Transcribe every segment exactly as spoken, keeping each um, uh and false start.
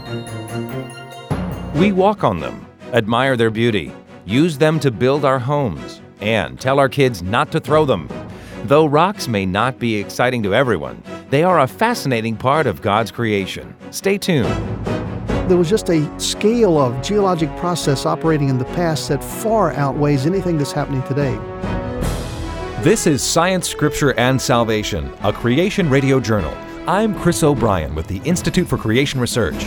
We walk on them, admire their beauty, use them to build our homes, and tell our kids not to throw them. Though rocks may not be exciting to everyone, they are a fascinating part of God's creation. Stay tuned. There was just a scale of geologic process operating in the past that far outweighs anything that's happening today. This is Science, Scripture, and Salvation, a Creation Radio Journal. I'm Chris O'Brien with the Institute for Creation Research.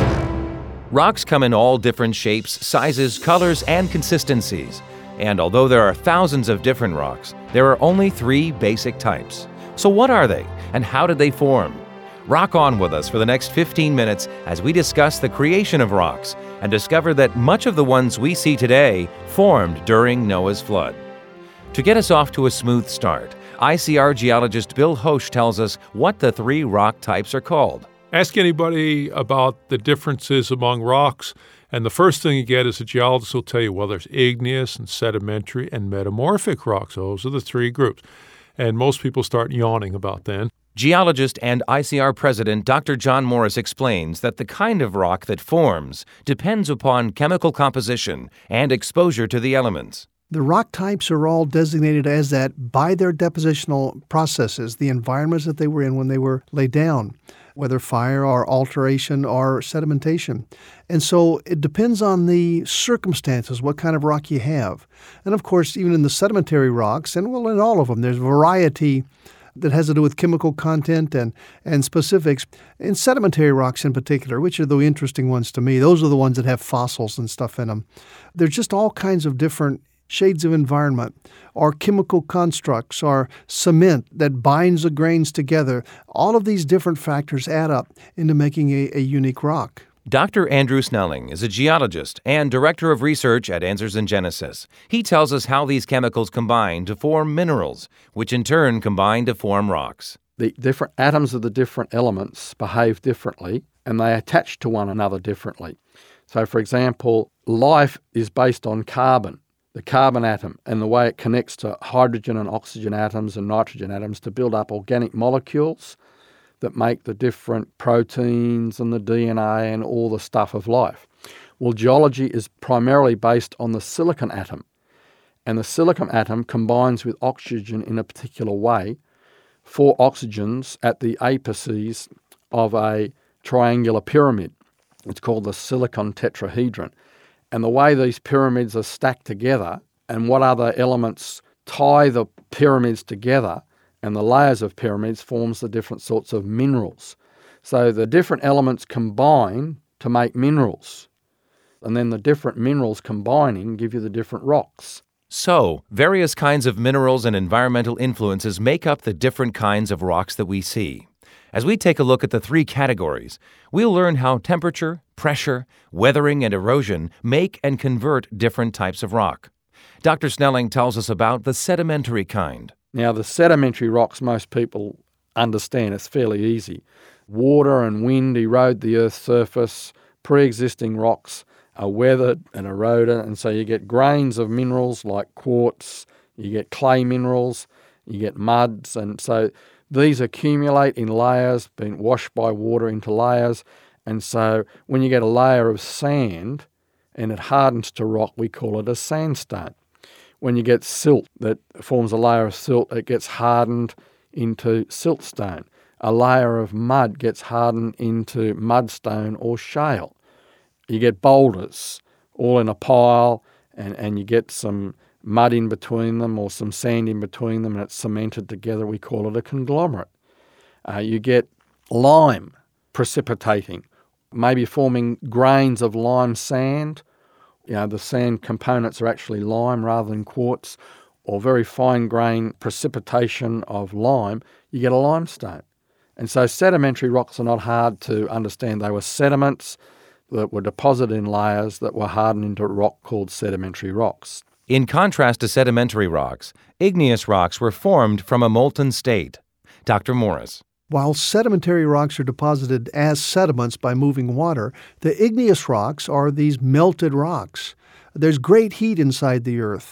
Rocks come in all different shapes, sizes, colors, and consistencies. And although there are thousands of different rocks, there are only three basic types. So what are they, and how did they form? Rock on with us for the next fifteen minutes as we discuss the creation of rocks and discover that much of the ones we see today formed during Noah's flood. To get us off to a smooth start, I C R geologist Bill Hoesch tells us what the three rock types are called. Ask anybody about the differences among rocks, and the first thing you get is a geologist will tell you, well, there's igneous and sedimentary and metamorphic rocks. Those are the three groups. And most people start yawning about that. Geologist and I C R president Doctor John Morris explains that the kind of rock that forms depends upon chemical composition and exposure to the elements. The rock types are all designated as that by their depositional processes, the environments that they were in when they were laid down, whether fire or alteration or sedimentation. And so it depends on the circumstances, what kind of rock you have. And of course, even in the sedimentary rocks, and well, in all of them, there's variety that has to do with chemical content and, and specifics. In sedimentary rocks in particular, which are the interesting ones to me, those are the ones that have fossils and stuff in them. There's just all kinds of different shades of environment, or chemical constructs, or cement that binds the grains together. All of these different factors add up into making a, a unique rock. Doctor Andrew Snelling is a geologist and director of research at Answers in Genesis. He tells us how these chemicals combine to form minerals, which in turn combine to form rocks. The different atoms of the different elements behave differently, and they attach to one another differently. So, for example, life is based on carbon. The carbon atom and the way it connects to hydrogen and oxygen atoms and nitrogen atoms to build up organic molecules that make the different proteins and the D N A and all the stuff of life. Well, geology is primarily based on the silicon atom, and the silicon atom combines with oxygen in a particular way, four oxygens at the apices of a triangular pyramid. It's called the silicon tetrahedron. And the way these pyramids are stacked together and what other elements tie the pyramids together and the layers of pyramids forms the different sorts of minerals. So the different elements combine to make minerals. And then the different minerals combining give you the different rocks. So, various kinds of minerals and environmental influences make up the different kinds of rocks that we see. As we take a look at the three categories, we'll learn how temperature, pressure, weathering, and erosion make and convert different types of rock. Doctor Snelling tells us about the sedimentary kind. Now, the sedimentary rocks most people understand. It's fairly easy. Water and wind erode the Earth's surface. Pre-existing rocks are weathered and eroded, and so you get grains of minerals like quartz, you get clay minerals, you get muds, and so these accumulate in layers, being washed by water into layers. And so when you get a layer of sand and it hardens to rock, we call it a sandstone. When you get silt that forms a layer of silt, it gets hardened into siltstone. A layer of mud gets hardened into mudstone or shale. You get boulders all in a pile, and, and you get some mud in between them or some sand in between them, and it's cemented together. We call it a conglomerate. Uh, you get lime precipitating, maybe forming grains of lime sand. You know, the sand components are actually lime rather than quartz, or very fine grain precipitation of lime. You get a limestone. And so sedimentary rocks are not hard to understand. They were sediments that were deposited in layers that were hardened into rock called sedimentary rocks. In contrast to sedimentary rocks, igneous rocks were formed from a molten state. Doctor Morris. While sedimentary rocks are deposited as sediments by moving water, the igneous rocks are these melted rocks. There's great heat inside the earth.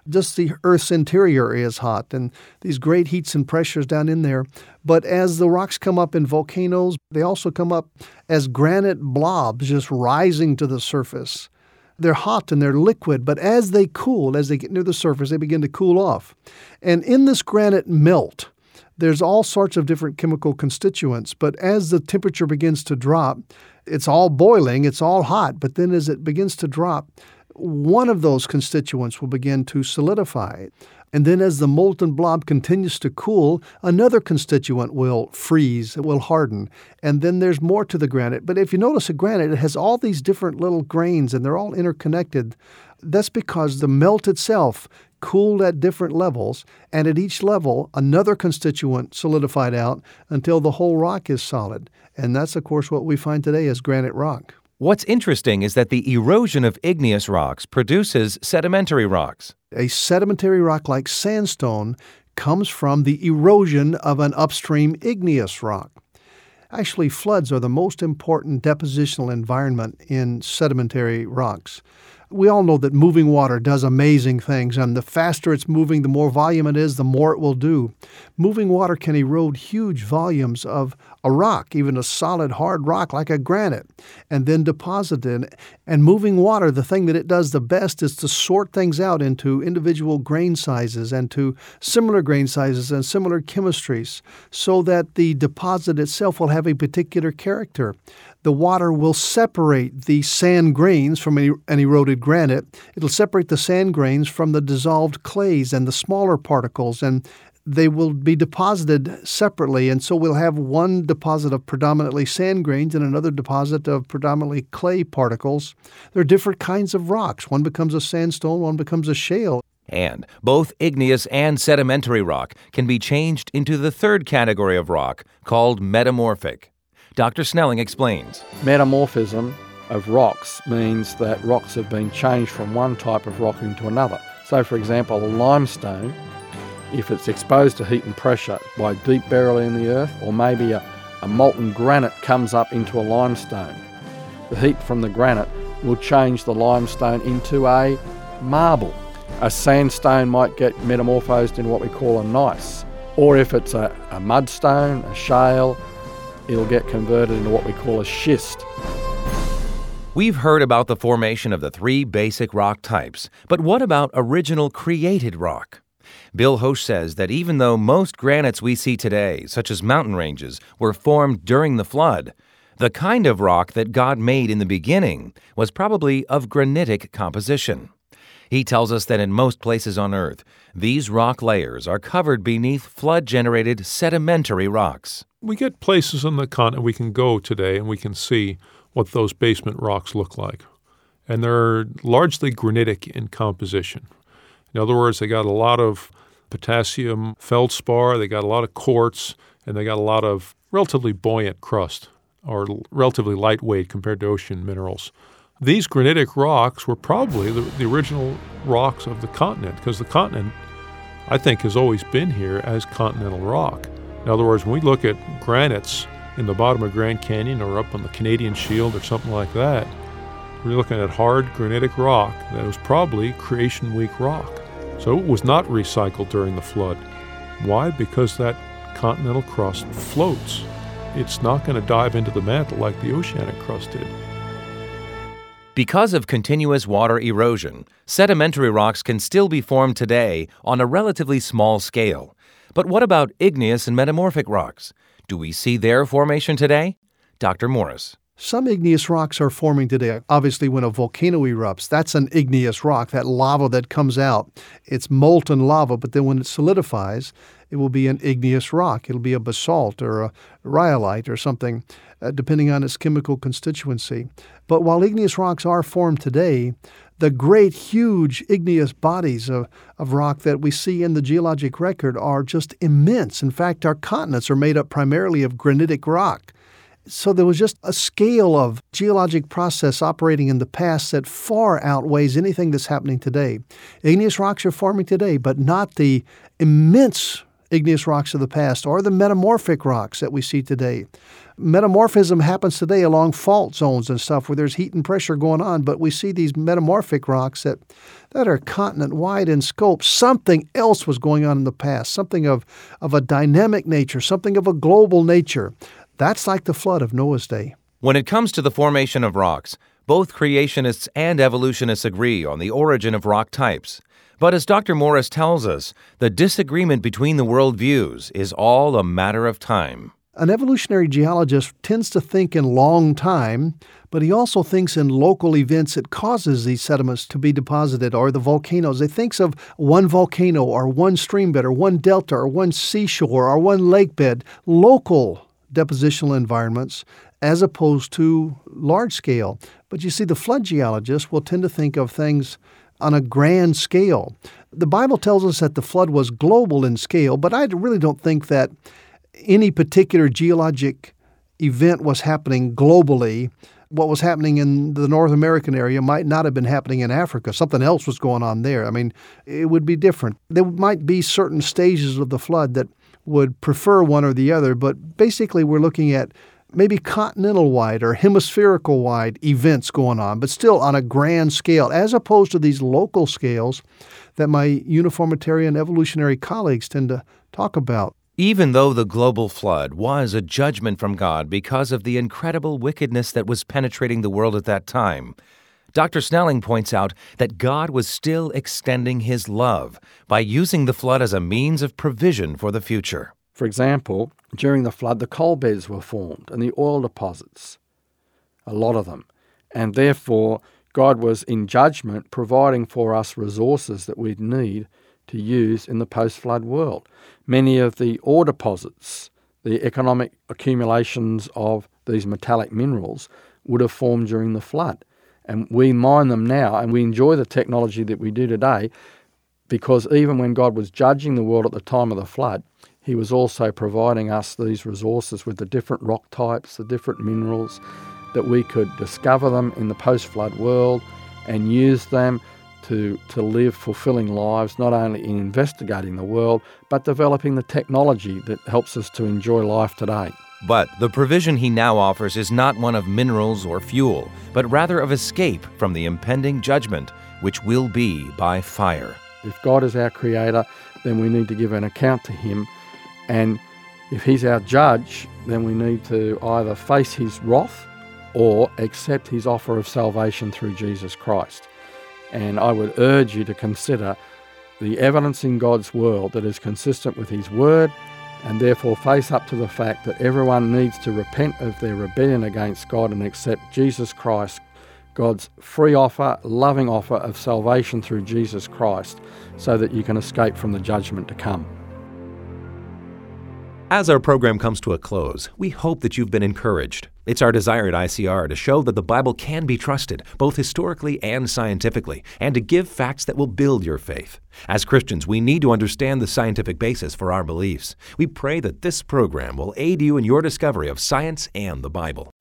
Just the Earth's interior is hot, and these great heats and pressures down in there. But as the rocks come up in volcanoes, they also come up as granite blobs just rising to the surface. They're hot and they're liquid, but as they cool, as they get near the surface, they begin to cool off. And in this granite melt, there's all sorts of different chemical constituents, but as the temperature begins to drop, it's all boiling, it's all hot, but then as it begins to drop, one of those constituents will begin to solidify. And then as the molten blob continues to cool, another constituent will freeze, it will harden. And then there's more to the granite. But if you notice a granite, it has all these different little grains, and they're all interconnected. That's because the melt itself cooled at different levels, and at each level, another constituent solidified out until the whole rock is solid. And that's, of course, what we find today as granite rock. What's interesting is that the erosion of igneous rocks produces sedimentary rocks. A sedimentary rock like sandstone comes from the erosion of an upstream igneous rock. Actually, floods are the most important depositional environment in sedimentary rocks. We all know that moving water does amazing things, and the faster it's moving, the more volume it is, the more it will do. Moving water can erode huge volumes of a rock, even a solid, hard rock like a granite, and then deposit it. And moving water, the thing that it does the best is to sort things out into individual grain sizes and to similar grain sizes and similar chemistries so that the deposit itself will have a particular character. The water will separate the sand grains from an eroded granite. It'll separate the sand grains from the dissolved clays and the smaller particles, and they will be deposited separately. And so we'll have one deposit of predominantly sand grains and another deposit of predominantly clay particles. There are different kinds of rocks. One becomes a sandstone, one becomes a shale. And both igneous and sedimentary rock can be changed into the third category of rock, called metamorphic. Doctor Snelling explains. Metamorphism of rocks means that rocks have been changed from one type of rock into another. So, for example, a limestone, if it's exposed to heat and pressure by deep burial in the earth, or maybe a, a molten granite comes up into a limestone, the heat from the granite will change the limestone into a marble. A sandstone might get metamorphosed in what we call a gneiss. Or if it's a, a mudstone, a shale, it'll get converted into what we call a schist. We've heard about the formation of the three basic rock types, but what about original created rock? Bill Hosch says that even though most granites we see today, such as mountain ranges, were formed during the flood, the kind of rock that God made in the beginning was probably of granitic composition. He tells us that in most places on Earth, these rock layers are covered beneath flood-generated sedimentary rocks. We get places on the continent we can go today and we can see what those basement rocks look like. And they're largely granitic in composition. In other words, they got a lot of potassium feldspar, they got a lot of quartz, and they got a lot of relatively buoyant crust, or relatively lightweight compared to ocean minerals. These granitic rocks were probably the, the original rocks of the continent, because the continent, I think, has always been here as continental rock. In other words, when we look at granites in the bottom of Grand Canyon or up on the Canadian Shield or something like that, we're looking at hard granitic rock that was probably Creation Week rock. So it was not recycled during the flood. Why? Because that continental crust floats. It's not going to dive into the mantle like the oceanic crust did. Because of continuous water erosion, sedimentary rocks can still be formed today on a relatively small scale. But what about igneous and metamorphic rocks? Do we see their formation today? Doctor Morris. Some igneous rocks are forming today. Obviously, when a volcano erupts, that's an igneous rock, that lava that comes out. It's molten lava, but then when it solidifies, it will be an igneous rock. It'll be a basalt or a rhyolite or something, uh, depending on its chemical constituency. But while igneous rocks are formed today, the great, huge igneous bodies of, of rock that we see in the geologic record are just immense. In fact, our continents are made up primarily of granitic rock. So there was just a scale of geologic process operating in the past that far outweighs anything that's happening today. Igneous rocks are forming today, but not the immense igneous rocks of the past or the metamorphic rocks that we see today. Metamorphism happens today along fault zones and stuff where there's heat and pressure going on, but we see these metamorphic rocks that, that are continent-wide in scope. Something else was going on in the past, something of, of a dynamic nature, something of a global nature. That's like the flood of Noah's day. When it comes to the formation of rocks, both creationists and evolutionists agree on the origin of rock types. But as Doctor Morris tells us, the disagreement between the worldviews is all a matter of time. An evolutionary geologist tends to think in long time, but he also thinks in local events that causes these sediments to be deposited, or the volcanoes. He thinks of one volcano or one stream bed or one delta or one seashore or one lake bed, local depositional environments, as opposed to large scale. But you see, the flood geologists will tend to think of things on a grand scale. The Bible tells us that the flood was global in scale, but I really don't think that any particular geologic event was happening globally. What was happening in the North American area might not have been happening in Africa. Something else was going on there. I mean, it would be different. There might be certain stages of the flood that would prefer one or the other, but basically we're looking at maybe continental-wide or hemispherical-wide events going on, but still on a grand scale, as opposed to these local scales that my uniformitarian evolutionary colleagues tend to talk about. Even though the global flood was a judgment from God because of the incredible wickedness that was penetrating the world at that time, Doctor Snelling points out that God was still extending His love by using the flood as a means of provision for the future. For example, during the flood, the coal beds were formed and the oil deposits, a lot of them. And therefore, God was in judgment providing for us resources that we'd need to use in the post-flood world. Many of the ore deposits, the economic accumulations of these metallic minerals, would have formed during the flood. And we mine them now, and we enjoy the technology that we do today, because even when God was judging the world at the time of the flood, He was also providing us these resources with the different rock types, the different minerals, that we could discover them in the post-flood world and use them to, to live fulfilling lives, not only in investigating the world, but developing the technology that helps us to enjoy life today. But the provision He now offers is not one of minerals or fuel, but rather of escape from the impending judgment, which will be by fire. If God is our creator, then we need to give an account to Him. And if He's our judge, then we need to either face His wrath or accept His offer of salvation through Jesus Christ. And I would urge you to consider the evidence in God's world that is consistent with His word, and therefore face up to the fact that everyone needs to repent of their rebellion against God and accept Jesus Christ, God's free offer, loving offer of salvation through Jesus Christ, so that you can escape from the judgment to come. As our program comes to a close, we hope that you've been encouraged. It's our desire at I C R to show that the Bible can be trusted, both historically and scientifically, and to give facts that will build your faith. As Christians, we need to understand the scientific basis for our beliefs. We pray that this program will aid you in your discovery of science and the Bible.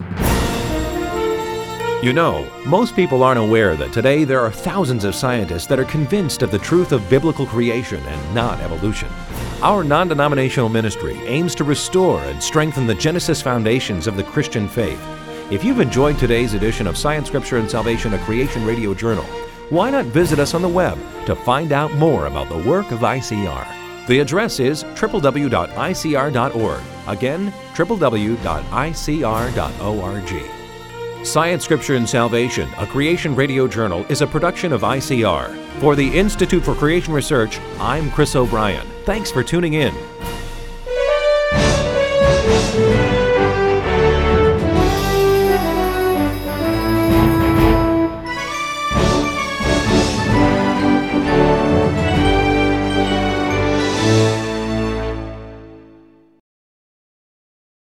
You know, most people aren't aware that today there are thousands of scientists that are convinced of the truth of biblical creation and not evolution. Our non-denominational ministry aims to restore and strengthen the Genesis foundations of the Christian faith. If you've enjoyed today's edition of Science, Scripture, and Salvation, a Creation Radio Journal, why not visit us on the web to find out more about the work of I C R? The address is w w w dot i c r dot org. Again, w w w dot i c r dot org. Science, Scripture, and Salvation, a Creation Radio Journal, is a production of I C R. For the Institute for Creation Research, I'm Chris O'Brien. Thanks for tuning in.